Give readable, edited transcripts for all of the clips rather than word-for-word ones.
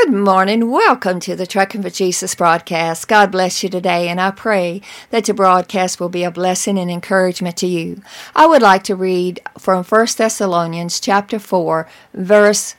Good morning. Welcome to the Trucking for Jesus broadcast. God bless you today, and I pray that the broadcast will be a blessing and encouragement to you. I would like to read from 1 Thessalonians chapter 4, verse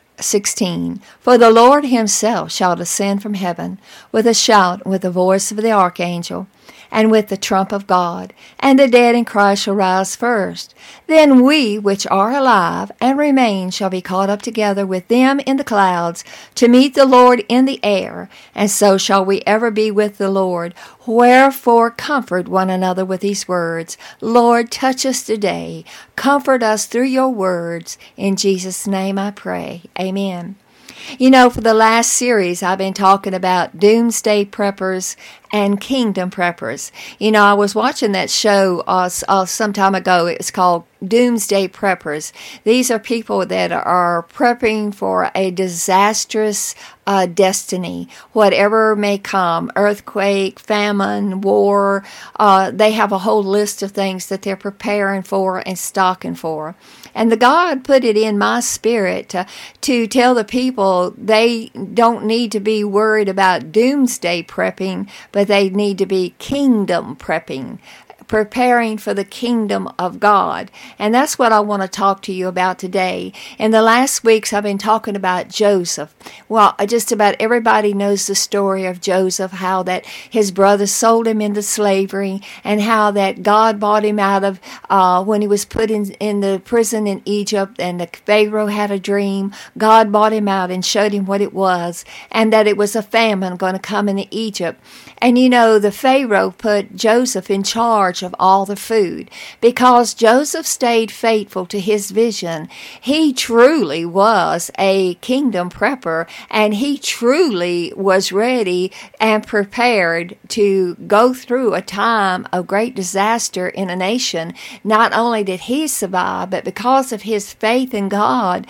16. For the Lord himself shall descend from heaven with a shout, with the voice of the archangel, and with the trump of God, and the dead in Christ shall rise first. Then we which are alive and remain shall be caught up together with them in the clouds to meet the Lord in the air, and so shall we ever be with the Lord. Wherefore comfort one another with these words. Lord, touch us today. Comfort us through your words. In Jesus' name I pray. Amen. You know, for the last series, I've been talking about doomsday preppers and kingdom preppers. You know, I was watching that show some time ago. It was called Doomsday Preppers. These are people that are prepping for a disastrous destiny, whatever may come, earthquake, famine, war. They have a whole list of things that they're preparing for and stocking for. And the God put it in my spirit to tell the people they don't need to be worried about doomsday prepping, but they need to be kingdom prepping, preparing for the kingdom of God. And that's what I want to talk to you about today. In the last weeks, I've been talking about Joseph. Well, just about everybody knows the story of Joseph, how that his brothers sold him into slavery, and how that God bought him out of, when he was put in the prison in Egypt, and the Pharaoh had a dream. God bought him out and showed him what it was, and that it was a famine going to come into Egypt. And you know, the Pharaoh put Joseph in charge of all the food. Because Joseph stayed faithful to his vision, he truly was a kingdom prepper, and he truly was ready and prepared to go through a time of great disaster in a nation. Not only did he survive, but because of his faith in God,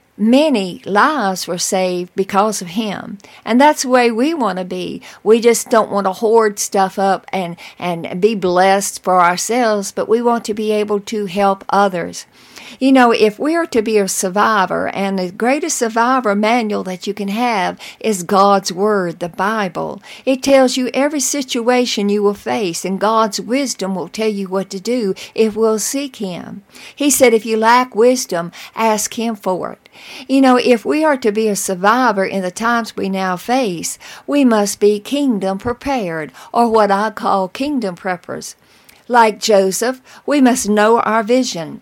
many lives were saved because of him. And that's the way we want to be. We just don't want to hoard stuff up and be blessed for ourselves, but we want to be able to help others. You know, if we are to be a survivor, and the greatest survivor manual that you can have is God's Word, the Bible. It tells you every situation you will face, and God's wisdom will tell you what to do if we'll seek Him. He said, if you lack wisdom, ask Him for it. You know, if we are to be a survivor in the times we now face, we must be kingdom prepared, or what I call kingdom preppers. Like Joseph, we must know our vision.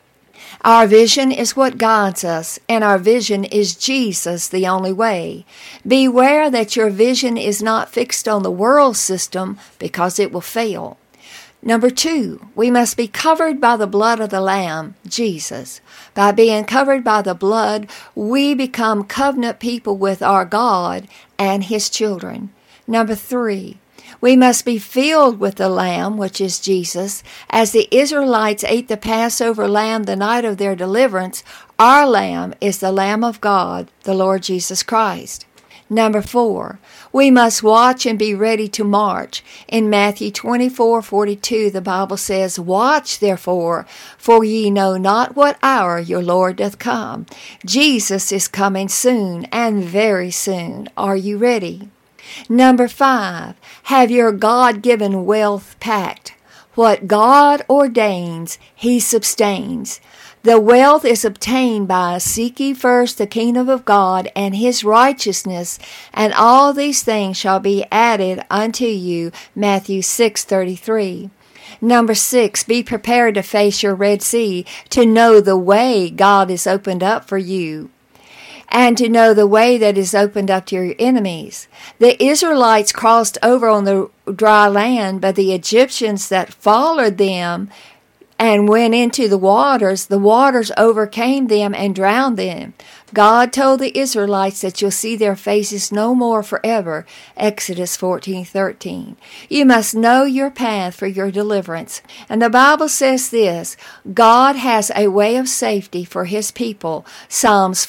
Our vision is what guides us, and our vision is Jesus, the only way. Beware that your vision is not fixed on the world system, because it will fail. Number 2, we must be covered by the blood of the Lamb, Jesus. By being covered by the blood, we become covenant people with our God and His children. Number 3, we must be filled with the Lamb, which is Jesus. As the Israelites ate the Passover lamb the night of their deliverance, our Lamb is the Lamb of God, the Lord Jesus Christ. Number 4, we must watch and be ready to march. In Matthew 24:42, the Bible says, Watch therefore, for ye know not what hour your Lord doth come. Jesus is coming soon, and very soon. Are you ready? Number 5, have your God-given wealth packed. What God ordains, He sustains. The wealth is obtained by seek ye first the kingdom of God and His righteousness, and all these things shall be added unto you. Matthew 6:33. Number 6, be prepared to face your Red Sea, to know the way God has opened up for you, and to know the way that is opened up to your enemies. The Israelites crossed over on the dry land, but the Egyptians that followed them and went into the waters overcame them and drowned them. God told the Israelites that you'll see their faces no more forever. Exodus 14:13. You must know your path for your deliverance. And the Bible says this, God has a way of safety for His people. Psalms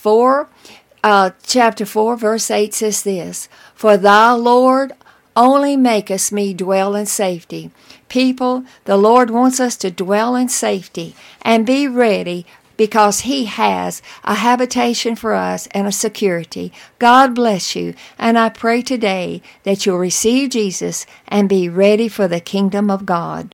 chapter 4, verse 8 says this, For thou, Lord, only makest me dwell in safety. People, the Lord wants us to dwell in safety and be ready because He has a habitation for us and a security. God bless you, and I pray today that you'll receive Jesus and be ready for the kingdom of God.